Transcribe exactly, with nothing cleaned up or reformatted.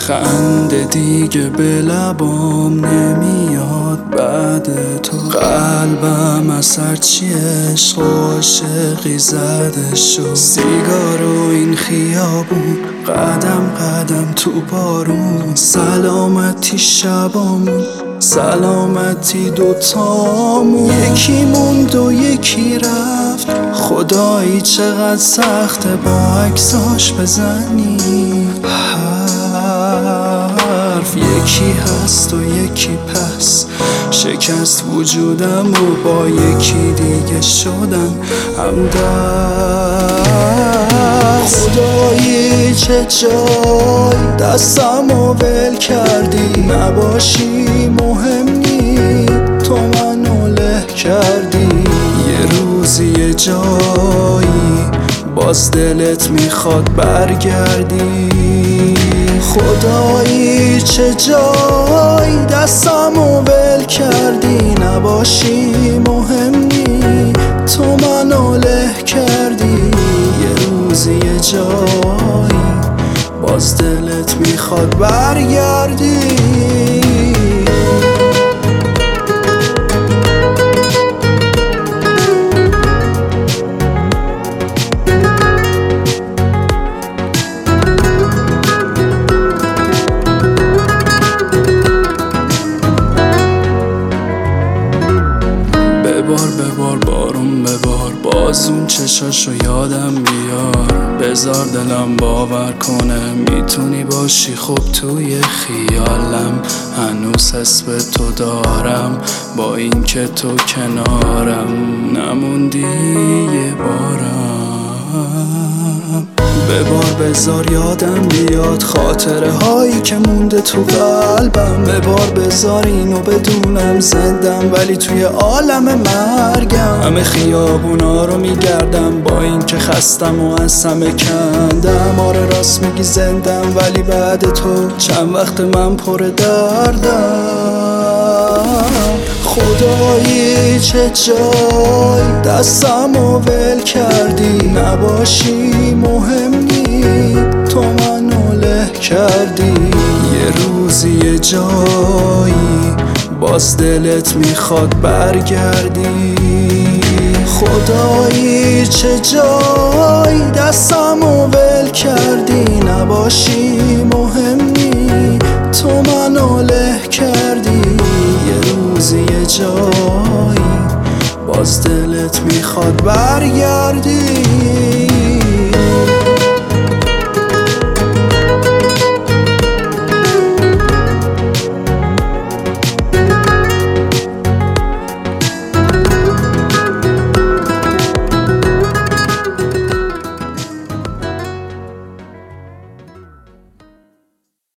خنده دیگه به لبام نمیاد بعد تو. قلبم از هرچی عشق و عاشقی زده شد. سیگار و این خیابون، قدم قدم تو بارون. سلامتی شبامون، سلامتی دوتامون. یکی موند و یکی رفت، خدایی چقدر سخته با عکساش بزنی حرف. یکی هست و یکی پس، شکست وجودم و با یکی دیگه شدن همدست. خدایی چه جای دستمو ول کردی، نباشی مهم نی تو منو له کردی. یه روزی یه جایی باز دلت میخواد برگردی. خدایی چه جای دستمو ول کردی، نباشی مهم نی تو منو له کردی. یه روزی یه جایی باز دلت میخواد برگردی. ببار ببار بارون ببار، باز اون چشاشو یادم بیار. بذار دلم باور کنه میتونی باشی خوب توی خیالم. هنوز حس به تو دارم با این که تو کنارم نموندی یه بارم. ببار بذار یادم بیاد خاطره هایی که مونده تو قلبم. ببار بذار اینو بدونم زندم ولی توی عالم مرگم. همه خیابونا رو میگردم با این که خستم و از همه کندم. آره راست میگی زندم ولی بعد تو چند وقت من پر دردم. خدایی چه جای دستمو ول کردی، نباشی مهم نی تو منو له کردی. یه روزی یه جایی باز دلت میخواد برگردی. خدایی چه جای دستمو ول کردی، نباشی مهم نی تو منو له کردی. یه روزی یه جایی باز دلت میخواد برگردی.